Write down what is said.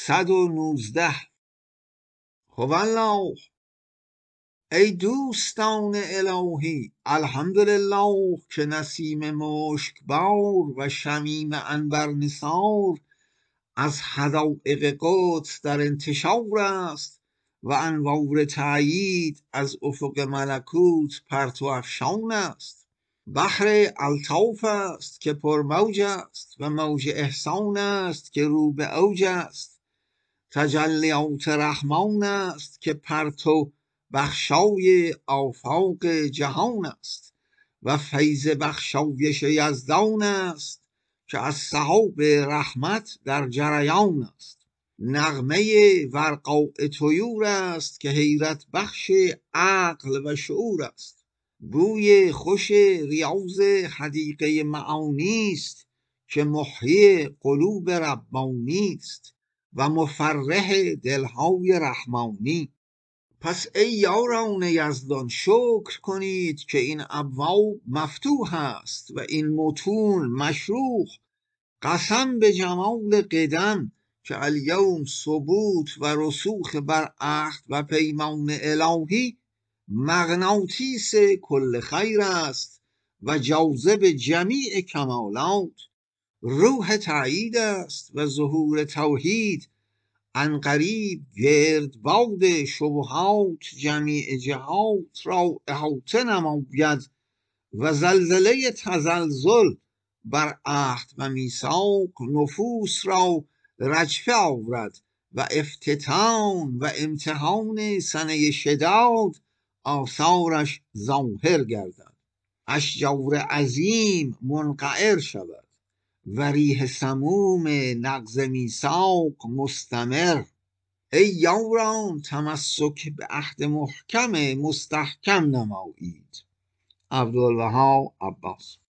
119. هوالله. ای دوستان الهی، الحمدلله که نسیم مشکبار و شمیم عنبر نثار از حدایق قدس در انتشار است و انوار تأیید از افق ملکوت پرتو افشان است. بحر الطاف است که پرموج است و موج احسان است که رو به اوج است. تجلیات رحمان است که پرتو بخشای آفاق جهان است و فیض بخشایش یزدان است که از سحاب رحمت در جریان است. نغمه ورقاء طیور است که حیرت بخش عقل و شعور است. بوی خوش ریاض حدیقه معانی است که محیی قلوب ربانی است و مفرح دلهای رحمانی. پس ای یاران یزدان شکر کنید که این ابواب مفتوح است و این متون مشروح. قسم به جمال قدم که الیوم ثبوت و رسوخ بر عهد و پیمان الهی مغناطیس کل خیر است و جاذب جمیع کمالات. روح تأیید است و ظهور توحید. عنقریب گردباد شبهات جمیع جهات را احاطه نماید و زلزله تزلزل بر عهد و میثاق نفوس را رجفه آورد و افتتان و امتحان سنه شداد آثارش ظاهر گردد. اشجار عظیم منقعر شود و ریح سموم نقض میثاق مستمر. ای یاران تمسک به عهد محکم مستحکم نمایید. عبدالوهاب عباس.